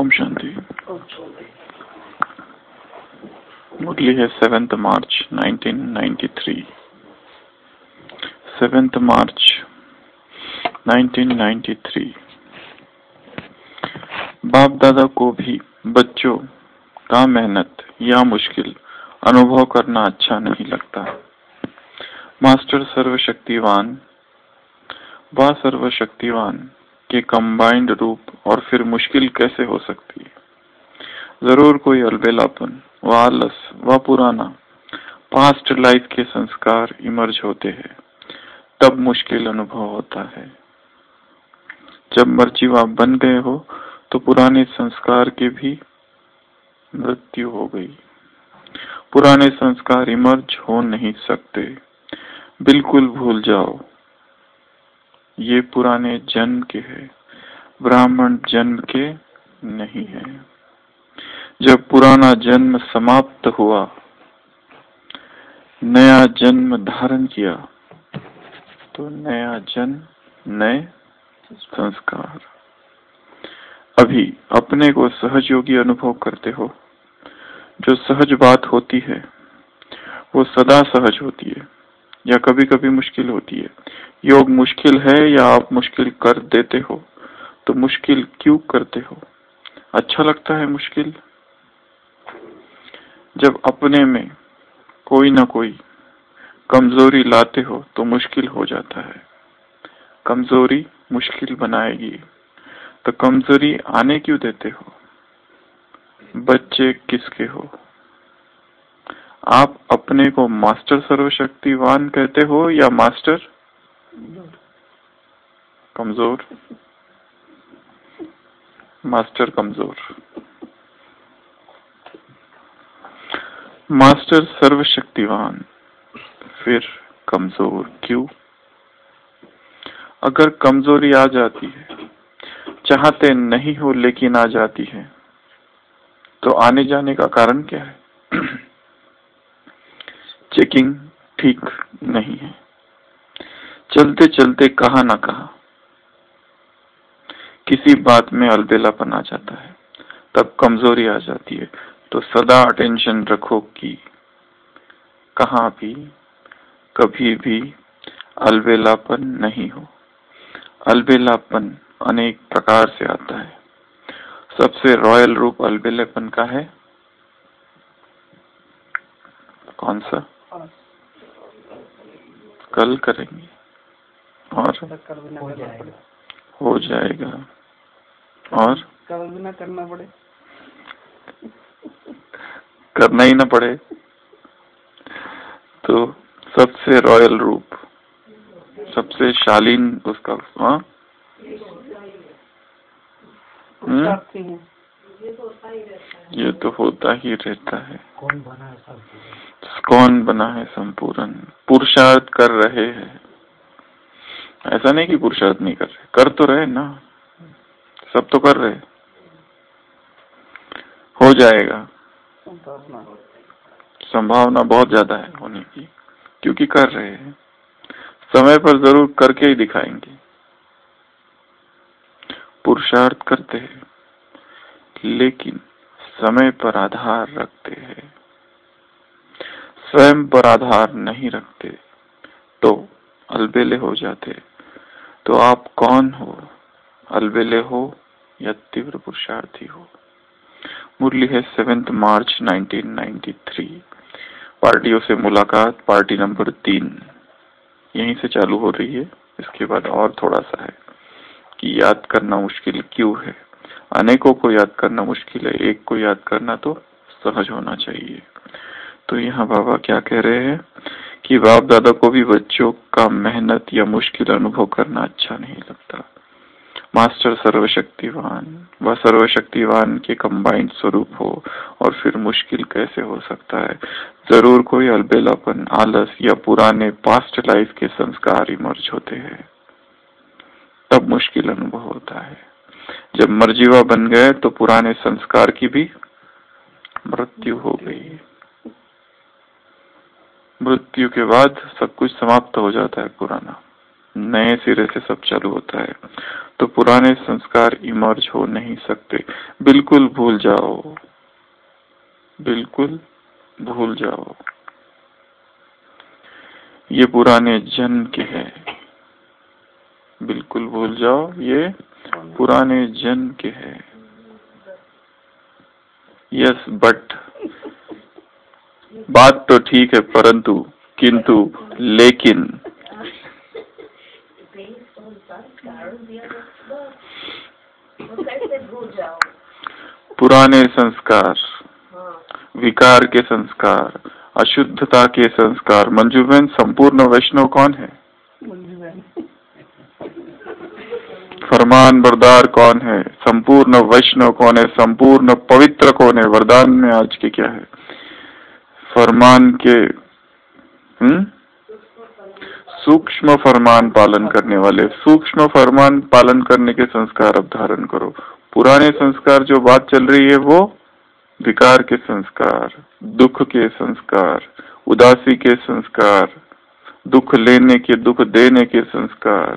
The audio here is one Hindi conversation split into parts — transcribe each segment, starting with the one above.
ओम शांति। मुरली है 7 मार्च 1993। 7 मार्च 1993। बाप दादा को भी बच्चों का मेहनत या मुश्किल अनुभव करना अच्छा नहीं लगता। मास्टर सर्वशक्तिवान व सर्वशक्तिवान के कंबाइंड रूप और फिर मुश्किल कैसे हो सकती है। जरूर कोई अलबेलापन व आलस व पुराना पास्ट लाइफ के संस्कार इमर्ज होते हैं, तब मुश्किल अनुभव होता है। जब मर्जीवा बन गए हो तो पुराने संस्कार की भी मृत्यु हो गई। पुराने संस्कार इमर्ज हो नहीं सकते, बिल्कुल भूल जाओ। ये पुराने जन्म के है, ब्राह्मण जन्म के नहीं है। जब पुराना जन्म समाप्त हुआ, नया जन्म धारण किया, तो नया जन्म नए संस्कार। अभी अपने को सहज योगी अनुभव करते हो। जो सहज बात होती है वो सदा सहज होती है या कभी कभी मुश्किल होती है। योग मुश्किल है या आप मुश्किल कर देते हो, तो मुश्किल क्यों करते हो? अच्छा लगता है मुश्किल? जब अपने में कोई ना कोई कमजोरी लाते हो तो मुश्किल हो जाता है। कमजोरी मुश्किल बनाएगी, तो कमजोरी आने क्यों देते हो? बच्चे किसके हो? आप अपने को मास्टर सर्वशक्तिवान कहते हो या मास्टर कमजोर? मास्टर कमजोर। मास्टर सर्वशक्तिवान, फिर कमजोर क्यों? अगर कमजोरी आ जाती है, चाहते नहीं हो लेकिन आ जाती है, तो आने जाने का कारण क्या है? चेकिंग ठीक नहीं है। चलते चलते कहा ना कहा किसी बात में अलबेलापन आ जाता है, तब कमजोरी आ जाती है। तो सदा अटेंशन रखो कि कहाँ भी कभी भी अलबेलापन नहीं हो। अलबेलापन अनेक प्रकार से आता है। सबसे रॉयल रूप अलबेलापन का है कौन सा? कल करेंगे और हो जाएगा और कल भी ना करना पड़े, करना ही ना पड़े। तो सबसे रॉयल रूप, सबसे शालीन उसका ये तो होता ही रहता है। कौन बना है संपूर्ण? पुरुषार्थ कर रहे हैं। ऐसा नहीं कि पुरुषार्थ नहीं कर रहे, कर तो रहे ना, सब तो कर रहे। हो जाएगा, संभावना बहुत ज्यादा है होने की, क्योंकि कर रहे हैं। समय पर जरूर करके ही दिखाएंगे। पुरुषार्थ करते हैं लेकिन समय पर आधार रखते हैं। स्वयं पर आधार नहीं रखते तो अलबेले हो जाते। तो आप कौन हो? अलबेले हो या तीव्र पुरुषार्थी हो? मुरली है 7 मार्च 1993। पार्टियों से मुलाकात, पार्टी नंबर 3 यहीं से चालू हो रही है। इसके बाद और थोड़ा सा है कि याद करना मुश्किल क्यों है। अनेकों को याद करना मुश्किल है, एक को याद करना तो सहज होना चाहिए। तो यहाँ बाबा क्या कह रहे हैं कि बाप दादा को भी बच्चों का मेहनत या मुश्किल अनुभव करना अच्छा नहीं लगता। मास्टर सर्वशक्तिवान व सर्वशक्तिवान के कंबाइंड स्वरूप हो और फिर मुश्किल कैसे हो सकता है। जरूर कोई अलबेलापन, आलस या पुराने पास्ट लाइफ के संस्कार इमर्ज होते हैं, तब मुश्किल अनुभव होता है। जब मर्जीवा बन गए तो पुराने संस्कार की भी मृत्यु हो गई। मृत्यु के बाद सब कुछ समाप्त हो जाता है पुराना, नए सिरे से सब चालू होता है। तो पुराने संस्कार इमर्ज हो नहीं सकते। बिल्कुल भूल जाओ, बिल्कुल भूल जाओ, ये पुराने जन्म के हैं। बिल्कुल भूल जाओ, ये पुराने जन्म के हैं। यस बट, बात तो ठीक है, परंतु, किंतु, लेकिन पुराने संस्कार, विकार के संस्कार, अशुद्धता के संस्कार। मंजू बहन, संपूर्ण वैष्णव कौन है? फरमान बरदार कौन है? संपूर्ण वैष्णव कौन है? संपूर्ण पवित्र कौन है? वरदान में आज के क्या है? फरमान के सूक्ष्म फरमान पालन करने वाले। सूक्ष्म फरमान पालन करने के संस्कार अब धारण करो। पुराने संस्कार जो बात चल रही है वो विकार के संस्कार, दुख के संस्कार, उदासी के संस्कार, दुख लेने के, दुख देने के संस्कार,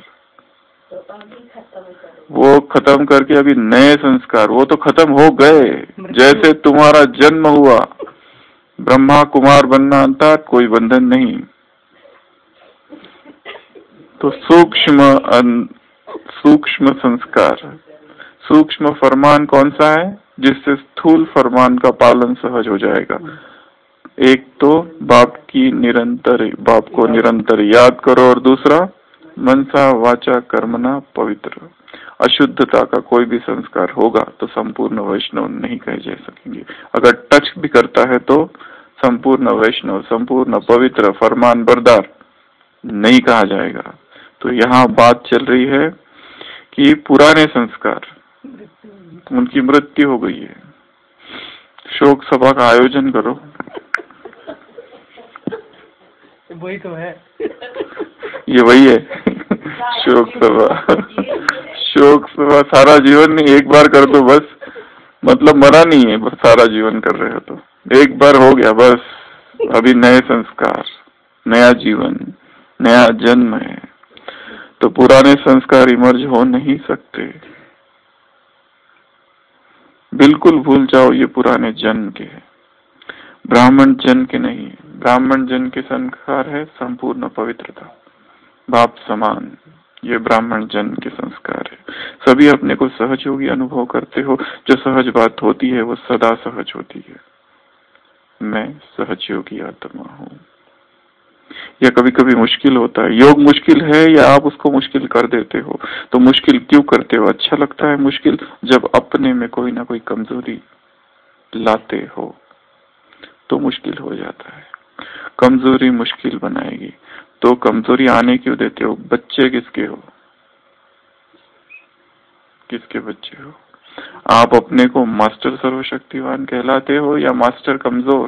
वो खत्म करके अभी नए संस्कार, वो तो खत्म हो गए। जैसे तुम्हारा जन्म हुआ, ब्रह्मा कुमार बनना अंतर, कोई बंधन नहीं। तो सूक्ष्म संस्कार, सूक्ष्म फरमान कौन सा है? जिससे स्थूल फरमान का पालन सहज हो जाएगा। एक तो बाप को निरंतर याद करो, और दूसरा मनसा वाचा कर्मणा पवित्र। अशुद्धता का कोई भी संस्कार होगा तो संपूर्ण वैष्णव नहीं कहे जा सकेंगे। अगर टच भी करता है तो संपूर्ण वैष्णव, संपूर्ण पवित्र, फरमान बरदार नहीं कहा जाएगा। तो यहाँ बात चल रही है कि पुराने संस्कार, उनकी मृत्यु हो गई है। शोक सभा का आयोजन करो। वही तो है, ये वही है शोक सभा। शोक सभा सारा जीवन नहीं, एक बार कर दो बस। मतलब मरा नहीं है, बस सारा जीवन कर रहे हो तो एक बार हो गया बस। अभी नए संस्कार, नया जीवन, नया जन्म है, तो पुराने संस्कार इमर्ज हो नहीं सकते। बिल्कुल भूल जाओ, ये पुराने जन्म के हैं, ब्राह्मण जन्म के नहीं। ब्राह्मण जन्म के संस्कार है संपूर्ण पवित्रता, बाप समान। ये ब्राह्मण जन्म के संस्कार है। सभी अपने को सहज योगी अनुभव करते हो। जो सहज बात होती है वो सदा सहज होती है। मैं सहज योगी आत्मा हूँ। या कभी कभी मुश्किल होता है। योग मुश्किल है या आप उसको मुश्किल कर देते हो। तो मुश्किल क्यों करते हो? अच्छा लगता है मुश्किल, जब अपने में कोई ना कोई कमजोरी लाते हो तो मुश्किल हो जाता है। कमजोरी मुश्किल बनाएगी। तो कमजोरी आने क्यों देते हो? बच्चे किसके हो? किसके बच्चे हो? आप अपने को मास्टर सर्वशक्तिवान कहलाते हो या मास्टर कमजोर?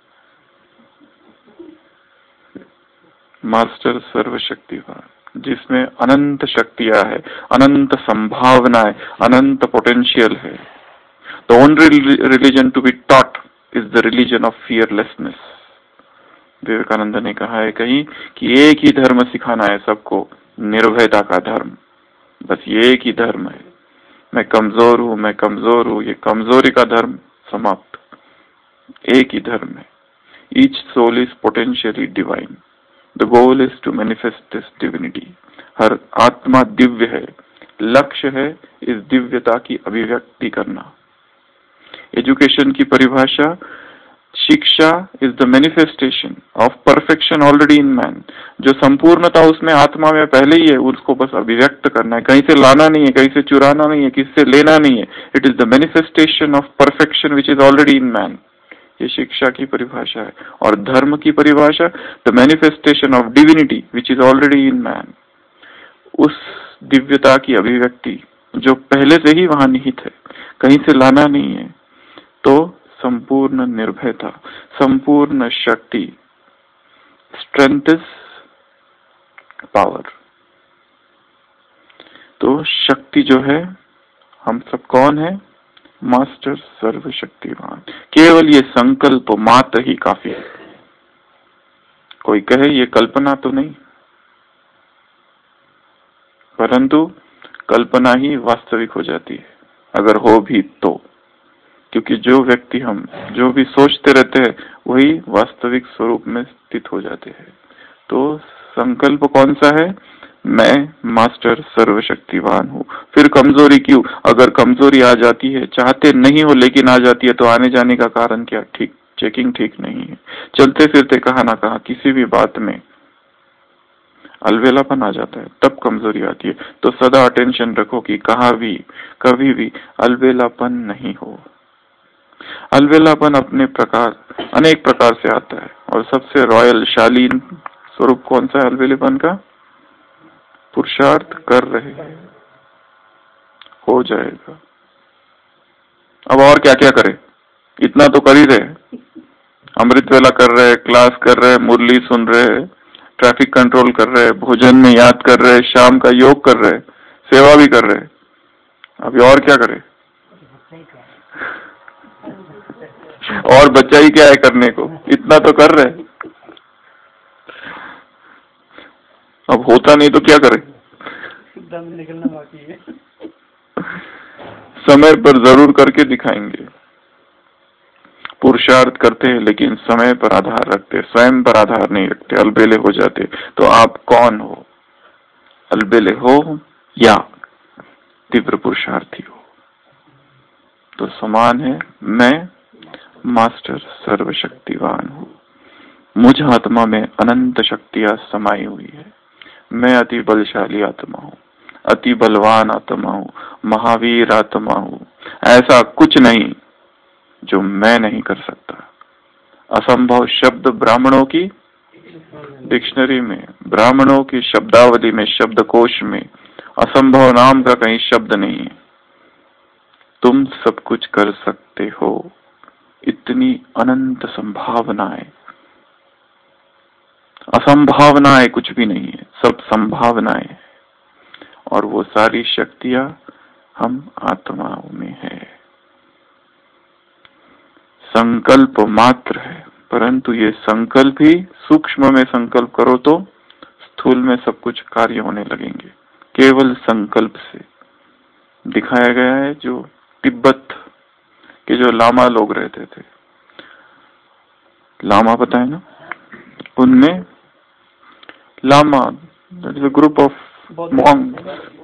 मास्टर सर्वशक्तिवान, जिसमें अनंत शक्तियां है, अनंत संभावनाएं, अनंत पोटेंशियल है। The only religion to be taught is the religion of fearlessness. Vivekananda ने कहा है कहीं कि एक ही धर्म सिखाना है सबको, निर्भयता का धर्म। बस ये एक ही धर्म है। मैं कमजोर हूं, मैं कमजोर हूं, ये कमजोरी का धर्म समाप्त। एक ही धर्म है। Each soul is potentially divine. The goal is to manifest this divinity. हर आत्मा दिव्य है। लक्ष्य है इस दिव्यता की अभिव्यक्ति करना। एजुकेशन की परिभाषा, शिक्षा is the manifestation of perfection already in man. जो संपूर्णता उसमें आत्मा में पहले ही है, उसको बस अभिव्यक्त करना है। कहीं से लाना नहीं है, कहीं से चुराना नहीं है, किससे लेना नहीं है। It is the manifestation of perfection which is already in man. ये शिक्षा की परिभाषा है। और धर्म की परिभाषा, the manifestation of divinity which is already in man. उस दिव्यता की अभिव्यक्ति जो पहले से ही वहां निहित है, कहीं से लाना नहीं है। तो संपूर्ण निर्भयता, संपूर्ण शक्ति, स्ट्रेंथ इज पावर। तो शक्ति जो है, हम सब कौन है? मास्टर सर्वशक्तिवान। केवल ये संकल्प मात्र ही काफी है। कोई कहे ये कल्पना तो नहीं, परंतु कल्पना ही वास्तविक हो जाती है, अगर हो भी तो। क्योंकि जो व्यक्ति हम जो भी सोचते रहते हैं वही वास्तविक स्वरूप में स्थित हो जाते हैं। तो संकल्प कौन सा है? मैं मास्टर सर्वशक्तिवान हूँ। फिर कमजोरी क्यों? अगर कमजोरी आ जाती है, चाहते नहीं हो लेकिन आ जाती है, तो आने जाने का कारण क्या? ठीक चेकिंग ठीक नहीं है। चलते फिरते कहाँ ना कहाँ किसी भी बात में अलबेलापन आ जाता है, तब कमजोरी आती है। तो सदा अटेंशन रखो कि कहाँ भी कभी भी अलबेलापन नहीं हो। अलबेलापन अपने प्रकार अनेक प्रकार से आता है, और सबसे रॉयल शालीन स्वरूप कौन सा है अलबेलेपन का? पुरुषार्थ कर रहे हैं, हो जाएगा। अब और क्या क्या करे? इतना तो कर ही रहे। अमृत वेला कर रहे, क्लास कर रहे, मुरली सुन रहे, ट्रैफिक कंट्रोल कर रहे, भोजन में याद कर रहे, शाम का योग कर रहे, सेवा भी कर रहे। अभी और क्या करे? और बच्चा ही क्या है करने को? इतना तो कर रहे। अब होता नहीं तो क्या करे? दम निकलना बाकी है। समय पर जरूर करके दिखाएंगे। पुरुषार्थ करते हैं लेकिन समय पर आधार रखते, स्वयं पर आधार नहीं रखते, अलबेले हो जाते। तो आप कौन हो? अलबेले हो या तीव्र पुरुषार्थी हो? तो समान है, मैं मास्टर सर्वशक्तिवान हूँ, मुझ आत्मा में अनंत शक्तियां समाई हुई है। मैं अति बलशाली आत्मा हूँ, अति बलवान आत्मा हूँ, महावीर आत्मा हूँ। ऐसा कुछ नहीं जो मैं नहीं कर सकता। असंभव शब्द ब्राह्मणों की डिक्शनरी में, ब्राह्मणों की शब्दावली में, शब्दकोश में असंभव नाम का कहीं शब्द नहीं है। तुम सब कुछ कर सकते हो, इतनी अनंत संभावनाएं। असंभावनाएं कुछ भी नहीं है, सब संभावनाएं, और वो सारी शक्तियां हम आत्माओं में है। संकल्प मात्र है, परंतु ये संकल्प ही सूक्ष्म में संकल्प करो तो स्थूल में सब कुछ कार्य होने लगेंगे। केवल संकल्प से दिखाया गया है। जो तिब्बत के जो लामा लोग रहते थे, लामा पता है ना? उनमें लामा ग्रुप ऑफ मॉन्क,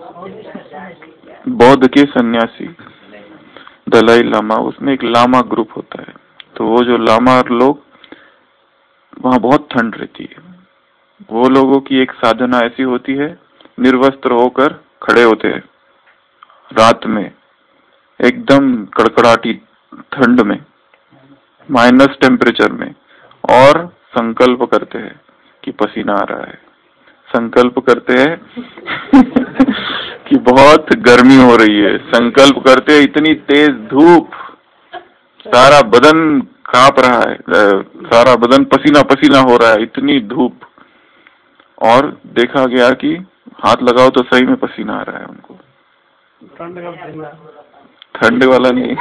बौद्ध के सन्यासी, दलाई लामा, उसमें एक लामा ग्रुप होता है। तो वो जो लामा लोग, वहां बहुत ठंड रहती है। वो लोगों की एक साधना ऐसी होती है, निर्वस्त्र होकर खड़े होते हैं रात में, एकदम कड़कड़ाटी ठंड में, माइनस टेम्परेचर में, और संकल्प करते हैं कि पसीना आ रहा है। संकल्प करते हैं कि बहुत गर्मी हो रही है। संकल्प करते हैं इतनी तेज धूप, सारा बदन कांप रहा है, सारा बदन पसीना पसीना हो रहा है, इतनी धूप। और देखा गया कि हाथ लगाओ तो सही में पसीना आ रहा है उनको। ठंड वाला नहीं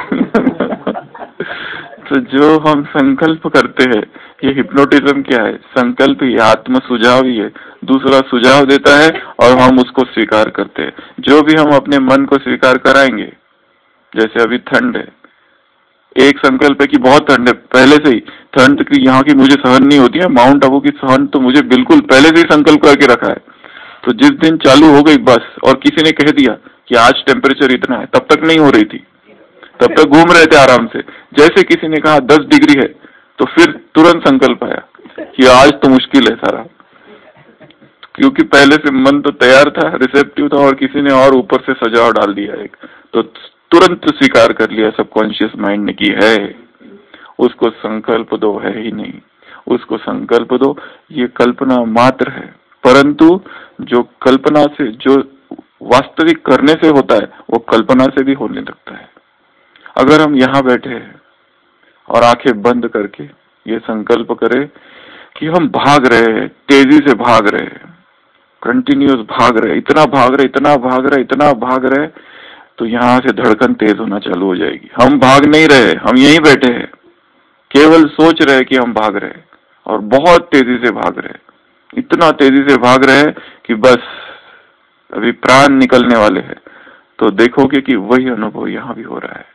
तो जो हम संकल्प करते हैं, ये हिप्नोटिज्म क्या है? संकल्प ही आत्म सुझाव ही है। दूसरा सुझाव देता है और हम उसको स्वीकार करते हैं। जो भी हम अपने मन को स्वीकार कराएंगे, जैसे अभी ठंड है, एक संकल्प है कि बहुत ठंड है, पहले से ही ठंड की यहाँ की मुझे सहन नहीं होती है, माउंट आबू की सहन तो मुझे बिल्कुल पहले से ही संकल्प करके रखा है। तो जिस दिन चालू हो गई बस, और किसी ने कह दिया कि आज टेम्परेचर इतना है, तब तक नहीं हो रही थी, तब तक घूम रहे थे आराम से। जैसे किसी ने कहा 10 डिग्री है, तो फिर तुरंत संकल्प आया कि आज तो मुश्किल है सारा, क्योंकि पहले से मन तो तैयार था, रिसेप्टिव था, और किसी ने और ऊपर से सजाव डाल दिया एक, तो तुरंत स्वीकार कर लिया सबकॉन्शियस माइंड ने कि है। उसको संकल्प दो, है ही नहीं, उसको संकल्प दो। ये कल्पना मात्र है, परंतु जो कल्पना से, जो वास्तविक करने से होता है, वो कल्पना से भी होने लगता है। अगर हम यहाँ बैठे हैं और आंखें बंद करके ये संकल्प करें कि हम भाग रहे हैं, तेजी से भाग रहे हैं, कंटिन्यूस भाग रहे, इतना भाग रहे, इतना भाग रहे, इतना भाग रहे, तो यहाँ से धड़कन तेज होना चालू हो जाएगी। हम भाग नहीं रहे, हम यहीं बैठे हैं, केवल सोच रहे कि हम भाग रहे, और बहुत तेजी से भाग रहे, इतना तेजी से भाग रहे कि बस अभी प्राण निकलने वाले हैं। तो देखोगे कि वही अनुभव यहां भी हो रहा है।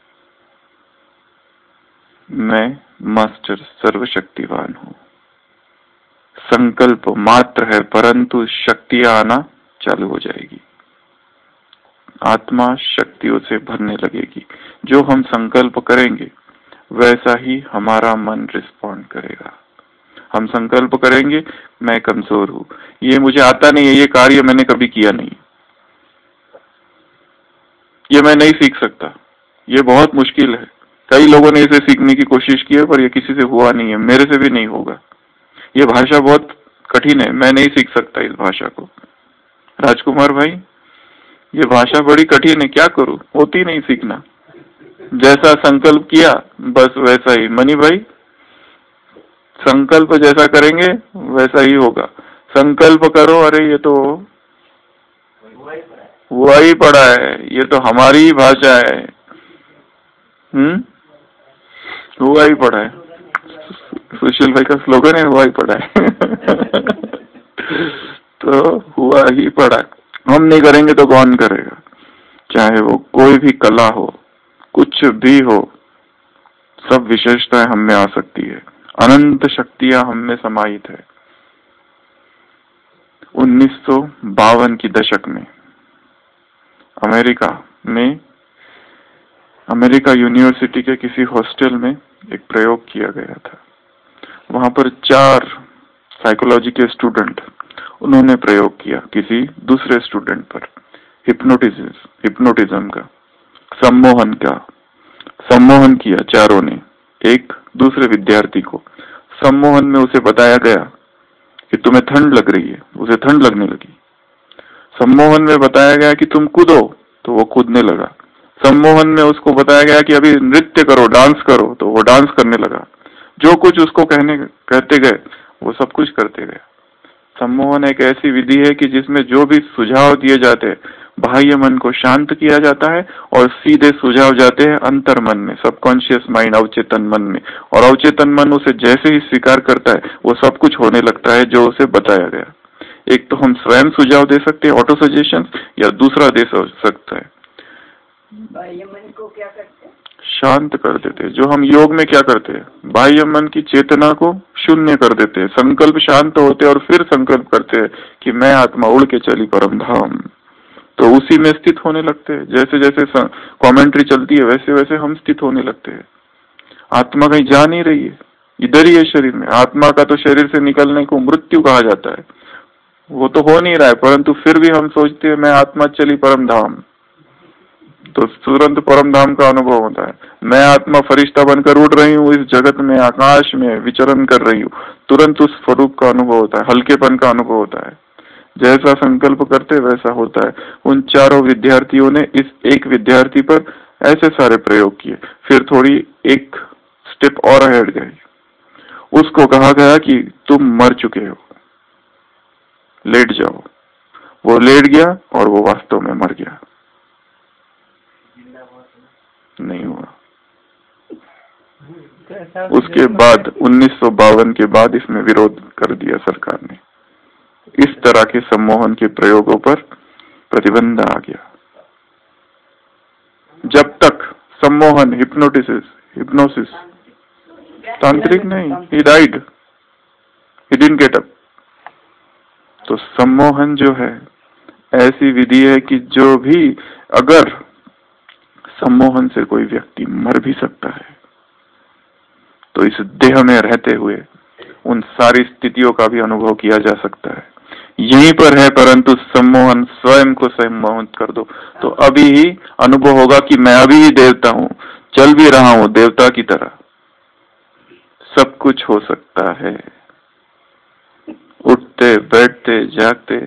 मैं मास्टर सर्वशक्तिवान हूं। संकल्प मात्र है, परंतु शक्तियां आना चालू हो जाएगी। आत्मा शक्तियों से भरने लगेगी। जो हम संकल्प करेंगे वैसा ही हमारा मन रिस्पॉन्ड करेगा। हम संकल्प करेंगे, मैं कमजोर हूं, ये मुझे आता नहीं है, ये कार्य मैंने कभी किया नहीं, ये मैं नहीं सीख सकता, ये बहुत मुश्किल है। कई लोगों ने इसे सीखने की कोशिश की है पर ये किसी से हुआ नहीं है, मेरे से भी नहीं होगा, ये भाषा बहुत कठिन है, मैं नहीं सीख सकता इस भाषा को। राजकुमार भाई, ये भाषा बड़ी कठिन है, क्या करूं, होती नहीं सीखना। जैसा संकल्प किया बस वैसा ही। मनी भाई, संकल्प जैसा करेंगे वैसा ही होगा। संकल्प करो, अरे ये तो हुआ ही पड़ा है, ये तो हमारी ही भाषा है। हुआ ही पड़ा है, सुशील भाई का स्लोगन है, हुआ ही पड़ा है। तो हुआ ही पड़ा है, हम नहीं करेंगे तो कौन करेगा। चाहे वो कोई भी कला हो, कुछ भी हो, सब विशेषताएं हम में आ सकती है। अनंत शक्तियां हम में समाहित है। 1952 की दशक में अमेरिका यूनिवर्सिटी के किसी हॉस्टल में एक प्रयोग किया गया था। वहां पर 4 साइकोलॉजी के स्टूडेंट, उन्होंने प्रयोग किया किसी दूसरे स्टूडेंट पर, हिप्नोटिज्म का, सम्मोहन किया चारों ने एक दूसरे विद्यार्थी को। सम्मोहन में उसे बताया गया कि तुम्हें ठंड लग रही है, उसे ठंड लगने लगी। सम्मोहन में बताया गया कि तुम कूदो, तो वो कूदने लगा। सम्मोहन में उसको बताया गया कि अभी नृत्य करो, डांस करो, तो वो डांस करने लगा। जो कुछ उसको कहते गए वो सब कुछ करते गए। सम्मोहन एक ऐसी विधि है कि जिसमें जो भी सुझाव दिए जाते हैं, बाह्य मन को शांत किया जाता है और सीधे सुझाव जाते हैं अंतर मन में, सबकॉन्शियस माइंड, अवचेतन मन में, और अवचेतन मन उसे जैसे ही स्वीकार करता है वो सब कुछ होने लगता है जो उसे बताया गया। एक तो हम स्वयं सुझाव दे सकते हैं, ऑटो सजेशन, या दूसरा दे सकता है, बाह्य मन को क्या करते हैं? शांत कर देते हैं। जो हम योग में क्या करते हैं, बाह्य मन की चेतना को शून्य कर देते हैं, संकल्प शांत होते हैं और फिर संकल्प करते हैं कि मैं आत्मा उड़ के चली परम धाम, तो उसी में स्थित होने लगते हैं। जैसे जैसे कमेंट्री चलती है वैसे वैसे हम स्थित होने लगते हैं। आत्मा कहीं जा नहीं रही है, इधर ही है शरीर में। आत्मा का तो शरीर से निकलने को मृत्यु कहा जाता है, वो तो हो नहीं रहा है, परंतु फिर भी हम सोचते हैं मैं आत्मा चली परम धाम, तो तुरंत परम धाम का अनुभव होता है। मैं आत्मा फरिश्ता बनकर उड़ रही हूँ इस जगत में, आकाश में विचरण कर रही हूँ, तुरंत उस स्वरूप का अनुभव होता है, हल्केपन का अनुभव होता है। जैसा संकल्प करते वैसा होता है। उन चारों विद्यार्थियों ने इस एक विद्यार्थी पर ऐसे सारे प्रयोग किए। फिर थोड़ी एक स्टेप और अहेड गई, उसको कहा गया कि तुम मर चुके हो, लेट जाओ। वो लेट गया और वो वास्तव में मर गया, नहीं हुआ। उसके बाद 1952 के बाद इसमें विरोध कर दिया सरकार ने। इस तरह के सम्मोहन के प्रयोगों पर प्रतिबंध आ गया। जब तक सम्मोहन, हिप्नोसिस, तांत्रिक नहीं, he died, he didn't get up। तो सम्मोहन जो है ऐसी विधि है कि जो भी, अगर सम्मोहन से कोई व्यक्ति मर भी सकता है तो इस देह में रहते हुए उन सारी स्थितियों का भी अनुभव किया जा सकता है। यहीं पर है, परंतु सम्मोहन, स्वयं को सम्मोहित कर दो तो अभी ही अनुभव होगा कि मैं अभी ही देवता हूँ, चल भी रहा हूँ देवता की तरह, सब कुछ हो सकता है। उठते, बैठते, जागते।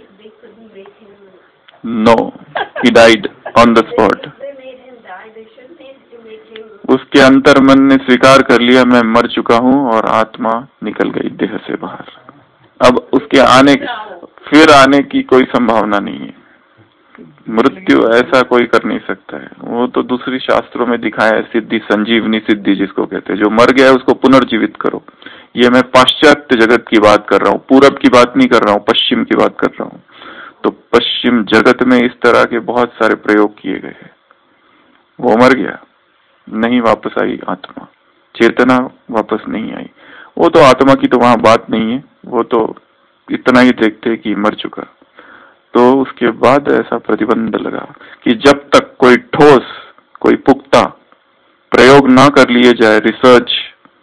No, he died on the spot। उसके अंतर मन ने स्वीकार कर लिया मैं मर चुका हूँ और आत्मा निकल गई देह से बाहर। अब उसके फिर आने की कोई संभावना नहीं है। मृत्यु ऐसा कोई कर नहीं सकता है। वो तो दूसरी शास्त्रों में दिखाया है, सिद्धि, संजीवनी सिद्धि जिसको कहते हैं। जो मर गया है उसको पुनर्जीवित करो। ये मैं पाश्चात्य जगत की बात कर रहा हूँ, पूरब की बात नहीं कर रहा हूँ, पश्चिम की बात कर रहा हूँ। तो पश्चिम जगत में इस तरह के बहुत सारे प्रयोग किए गए हैं। वो मर गया, नहीं वापस आई आत्मा, चेतना वापस नहीं आई। वो तो आत्मा की तो वहां बात नहीं है, वो तो इतना ही देखते कि मर चुका। तो उसके बाद ऐसा प्रतिबंध लगा कि जब तक कोई ठोस, कोई पुख्ता प्रयोग ना कर लिए जाए, रिसर्च,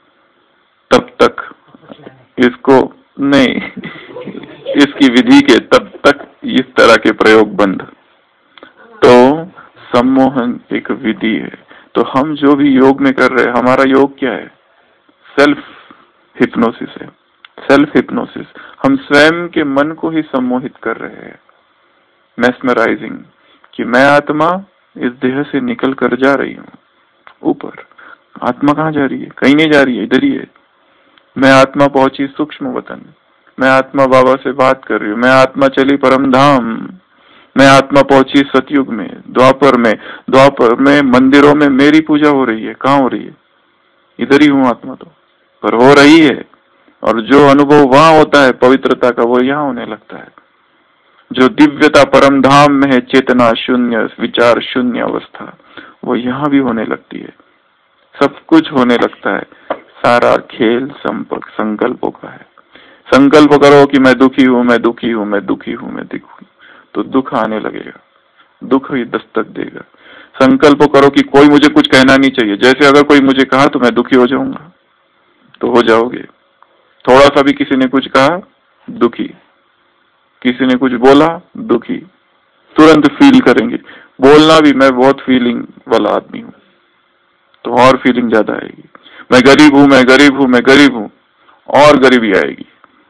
तब तक इसको नहीं, इसकी विधि के तब तक इस तरह के प्रयोग बंद। तो सम्मोहन एक विधि है। तो हम जो भी योग में कर रहे हैं, हमारा योग क्या है? सेल्फ हिप्नोसिस है। सेल्फ हिप्नोसिस, हम स्वयं के मन को ही सम्मोहित कर रहे हैं। मेस्मराइजिंग, कि मैं आत्मा इस देह से निकल कर जा रही हूँ ऊपर। आत्मा कहाँ जा रही है? कहीं नहीं जा रही है, इधर ही है। मैं आत्मा पहुंची सूक्ष्म वतन, मैं आत्मा बाबा से बात कर रही हूँ, मैं आत्मा चली परम धाम, मैं आत्मा पहुंची सतयुग में, द्वापर में मंदिरों में मेरी पूजा हो रही है। कहाँ हो रही है? इधर ही हूँ आत्मा तो, पर हो रही है। और जो अनुभव वहां होता है पवित्रता का, वो यहाँ होने लगता है। जो दिव्यता परम धाम में है, चेतना शून्य, विचार शून्य अवस्था, वो यहाँ भी होने लगती है। सब कुछ होने लगता है। सारा खेल संकल्पों का है। संकल्प करो कि मैं दुखी हूं, मैं दुखी हूं, मैं दुखी हूं, मैं दुखी हूं, तो दुख आने लगेगा, दुख ही दस्तक देगा। संकल्प करो कि कोई मुझे कुछ कहना नहीं चाहिए, जैसे अगर कोई मुझे कहा तो मैं दुखी हो जाऊंगा, तो हो जाओगे। थोड़ा सा भी किसी ने कुछ कहा, दुखी। किसी ने कुछ बोला, दुखी। तुरंत फील करेंगे। बोलना भी, मैं बहुत फीलिंग वाला आदमी हूं, तो और फीलिंग ज्यादा आएगी। मैं गरीब हूं, मैं गरीब हूं, मैं गरीब हूं, और गरीबी आएगी।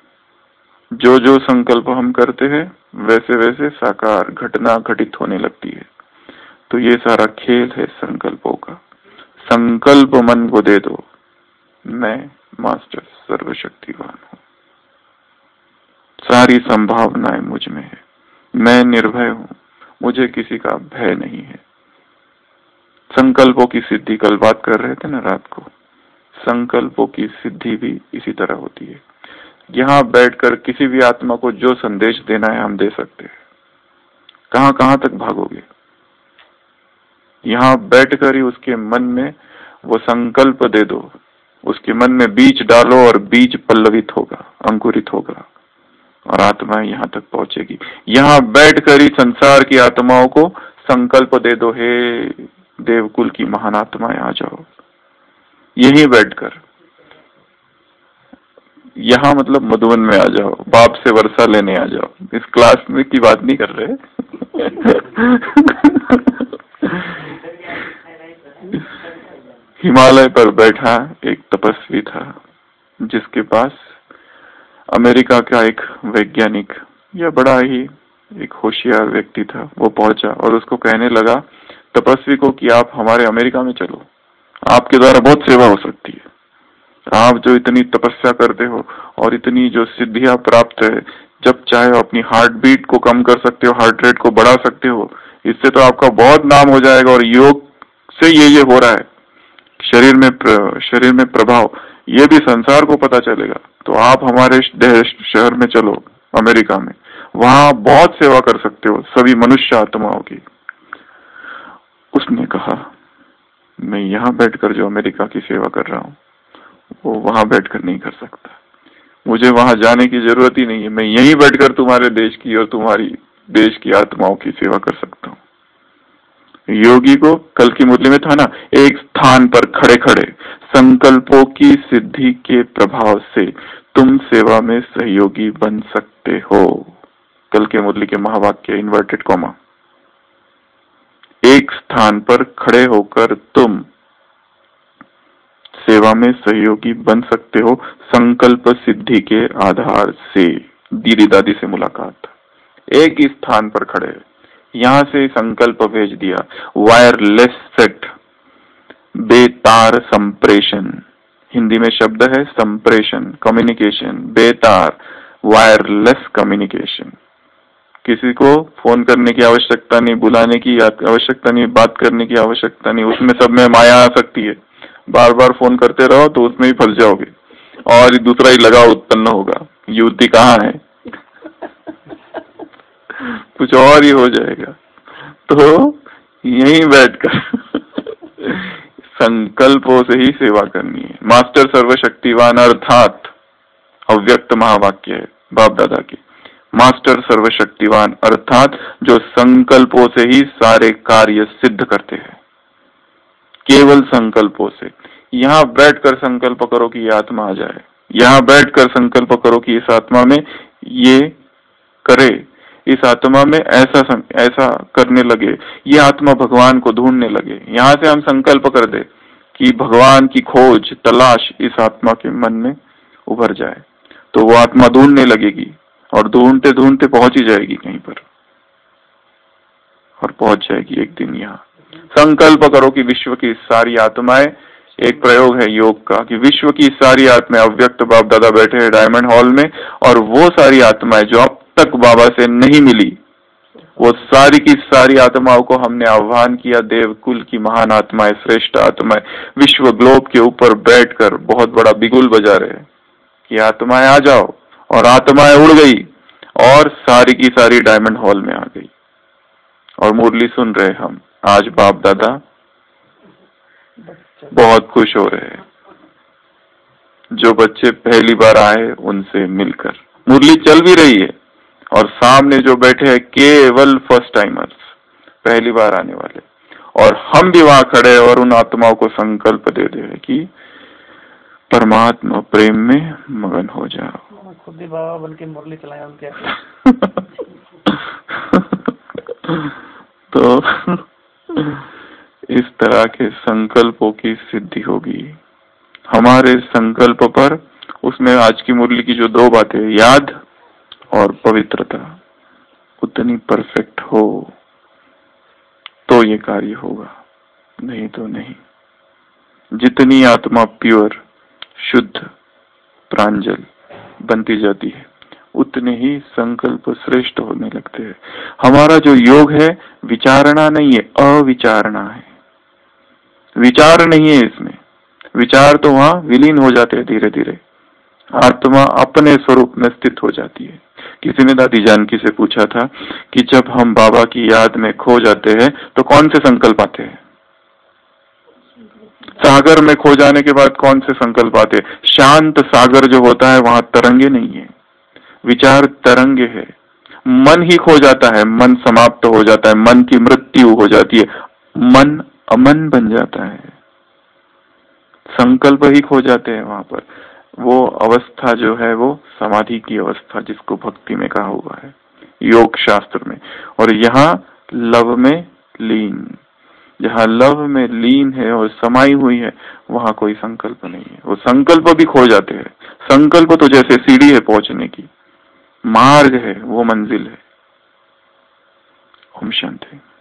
जो जो संकल्प हम करते हैं वैसे वैसे साकार घटना घटित होने लगती है। तो ये सारा खेल है संकल्पों का। संकल्प मन को दे दो, मैं मास्टर सर्वशक्तिवान हूं, सारी संभावनाएं मुझ में है, मैं निर्भय हूं, मुझे किसी का भय नहीं है। संकल्पों की सिद्धि, कल बात कर रहे थे ना रात को, संकल्पों की सिद्धि भी इसी तरह होती है। यहाँ बैठकर किसी भी आत्मा को जो संदेश देना है हम दे सकते हैं। कहां कहां तक भागोगे? यहाँ बैठकर ही उसके मन में वो संकल्प दे दो, उसके मन में बीज डालो और बीज पल्लवित होगा, अंकुरित होगा, और आत्मा यहाँ तक पहुंचेगी। यहाँ बैठकर ही संसार की आत्माओं को संकल्प दे दो, हे देवकुल की महान आत्माएं आ जाओ। यहीं बैठकर, यहाँ मतलब मधुबन में आ जाओ, बाप से वर्षा लेने आ जाओ। इस क्लास में की बात नहीं कर रहे। हिमालय पर बैठा एक तपस्वी था, जिसके पास अमेरिका का एक वैज्ञानिक या बड़ा ही एक होशियार व्यक्ति था। वो पहुंचा और उसको कहने लगा तपस्वी को कि आप हमारे अमेरिका में चलो, आपके द्वारा बहुत सेवा हो सकती है। आप जो इतनी तपस्या करते हो और इतनी जो सिद्धियां प्राप्त है, जब चाहे अपनी हार्ट बीट को कम कर सकते हो, हार्ट रेट को बढ़ा सकते हो, इससे तो आपका बहुत नाम हो जाएगा। और योग से ये हो रहा है, शरीर में प्रभाव, ये भी संसार को पता चलेगा। तो आप हमारे शहर में चलो, अमेरिका में, वहां बहुत सेवा कर सकते हो सभी मनुष्य आत्माओं की। उसने कहा मैं यहाँ बैठकर जो अमेरिका की सेवा कर रहा हूँ वो वहां बैठकर नहीं कर सकता, मुझे वहां जाने की जरूरत ही नहीं है। मैं यहीं बैठकर तुम्हारे देश की और तुम्हारी देश की आत्माओं की सेवा कर सकता हूँ। योगी को कल की मुरली में था ना, एक स्थान पर खड़े खड़े संकल्पों की सिद्धि के प्रभाव से तुम सेवा में सहयोगी बन सकते हो। कल के मुरली के महावाक्य इन्वर्टेड कॉमा, एक स्थान पर खड़े होकर तुम सेवा में सहयोगी बन सकते हो संकल्प सिद्धि के आधार से। दीदी दादी से मुलाकात, एक ही स्थान पर खड़े, यहां से संकल्प भेज दिया। वायरलेस सेट, बेतार संप्रेषण, हिंदी में शब्द है संप्रेषण, कम्युनिकेशन, बेतार, वायरलेस कम्युनिकेशन। किसी को फोन करने की आवश्यकता नहीं, बुलाने की आवश्यकता नहीं, बात करने की आवश्यकता नहीं। उसमें सब में माया आ सकती है, बार बार फोन करते रहो तो उसमें ही फंस जाओगे और दूसरा ही लगाव उत्पन्न होगा। युवती कहाँ है? कुछ और ही हो जाएगा। तो यहीं बैठकर संकल्पों से ही सेवा करनी है। मास्टर सर्वशक्तिवान अर्थात अव्यक्त महावाक्य है बाप दादा की। मास्टर सर्वशक्तिवान अर्थात जो संकल्पों से ही सारे कार्य सिद्ध करते हैं, केवल संकल्पों से। यहाँ बैठकर संकल्प करो कि ये आत्मा आ जाए, यहाँ बैठकर संकल्प करो कि इस आत्मा में ये करे, इस आत्मा में ऐसा करने लगे, ये आत्मा भगवान को ढूंढने लगे। यहाँ से हम संकल्प कर दे कि भगवान की खोज तलाश इस आत्मा के मन में उभर जाए, तो वो आत्मा ढूंढने लगेगी और ढूंढते ढूंढते पहुंच ही जाएगी कहीं पर, और पहुंच जाएगी एक दिन यहाँ। संकल्प करो कि विश्व की सारी आत्माएं, एक प्रयोग है योग का कि विश्व की सारी आत्माएं, अव्यक्त बाप दादा बैठे हैं डायमंड हॉल में, और वो सारी आत्माएं जो अब तक बाबा से नहीं मिली, वो सारी की सारी आत्माओं को हमने आह्वान किया। देवकुल की महान आत्माएं, श्रेष्ठ आत्माएं विश्व ग्लोब के ऊपर बैठकर बहुत बड़ा बिगुल बजा रहे कि आत्माएं आ जाओ, और आत्माएं उड़ गई और सारी की सारी डायमंड हॉल में आ गई, और मुरली सुन रहे हम। आज बाप दादा बहुत खुश हो रहे हैं, जो बच्चे पहली बार आए उनसे मिलकर। मुरली चल भी रही है और सामने जो बैठे हैं केवल फर्स्ट टाइमर्स, पहली बार आने वाले, और हम भी वहां खड़े और उन आत्माओं को संकल्प दे दे कि परमात्मा प्रेम में मगन हो जाओ। खुद ही बाबा बन के मुरली चलाए उनके। तो इस तरह के संकल्पों की सिद्धि होगी हमारे संकल्प पर। उसमें आज की मुरली की जो दो बातें, याद और पवित्रता, उतनी परफेक्ट हो तो ये कार्य होगा, नहीं तो नहीं। जितनी आत्मा प्योर, शुद्ध, प्रांजल बनती जाती है, उतने ही संकल्प श्रेष्ठ होने लगते हैं। हमारा जो योग है विचारणा नहीं है, अविचारणा है। विचार नहीं है इसमें, विचार तो वहां विलीन हो जाते हैं धीरे धीरे, आत्मा अपने स्वरूप में स्थित हो जाती है। किसी ने दादी जानकी से पूछा था कि जब हम बाबा की याद में खो जाते हैं तो कौन से संकल्प आते हैं? सागर में खो जाने के बाद कौन से संकल्प आते हैं? शांत सागर जो होता है वहां तरंगे नहीं है, विचार तरंगे है। मन ही खो जाता है, मन समाप्त हो जाता है, मन की मृत्यु हो जाती है, मन अमन बन जाता है, संकल्प ही खो जाते हैं वहां पर। वो अवस्था जो है वो समाधि की अवस्था, जिसको भक्ति में कहा हुआ है योग शास्त्र में। और यहाँ लव में लीन, जहाँ लव में लीन है और समाई हुई है, वहां कोई संकल्प नहीं है। वो संकल्प भी खो जाते हैं। संकल्प तो जैसे सीढ़ी है पहुंचने की, मार्ग है, वो मंजिल है। ओम शांति।